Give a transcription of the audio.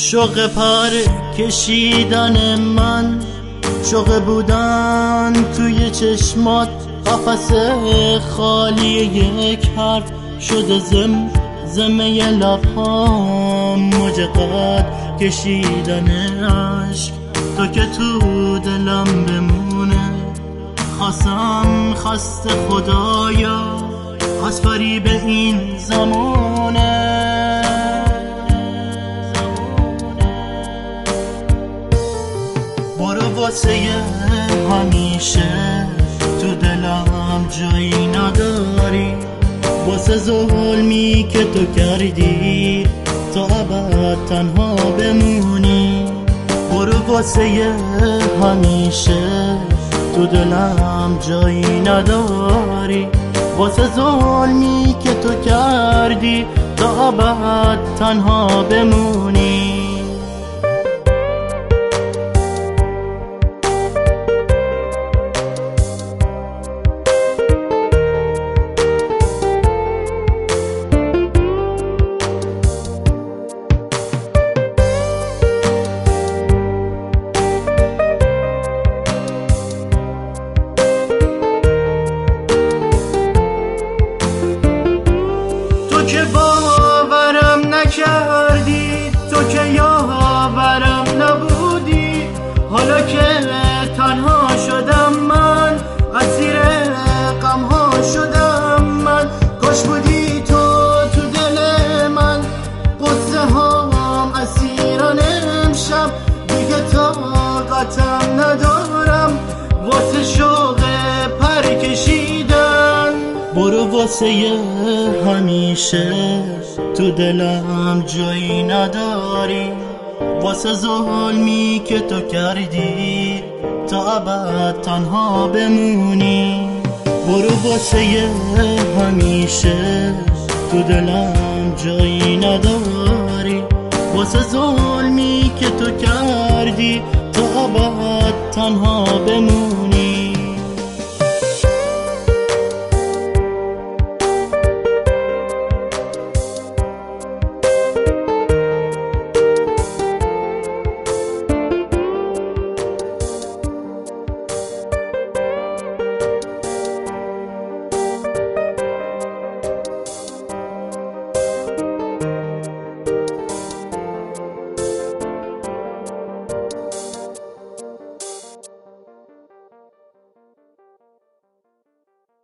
شوق پر کشیدن من، شوق بودن توی چشمات، قفس خالی یک حرف شده زمزمه لبهام، موج قد کشیدن عشق تو که تو دلم بمونه. خسته خدایا از فریب این زمانه. برو واسه همیشه تو دلم جایی نداری، واسه ظلمی که تو کردی تا ابد تنها بمونی. برو واسه همیشه تو دلم جایی نداری، واسه ظلمی که تو کردی تا ابد تنها بمونی. که باورم نکردی، تو که یاورم نبودی، حالا که تنها شدم من، اسیر غمها شدم من. کاش بودی تو دل من، قصه هام اسیران امشب، دیگه طاقتم ندارم واسه شوق پر کشیدن. برو واسه همیشه تو دلم جایی نداری، واسه ظلمی که تو کردی تا ابد تنها بمونی. برو واسه همیشه تو دلم جایی نداری، واسه ظلمی که تو کردی تا ابد تنها بمونی.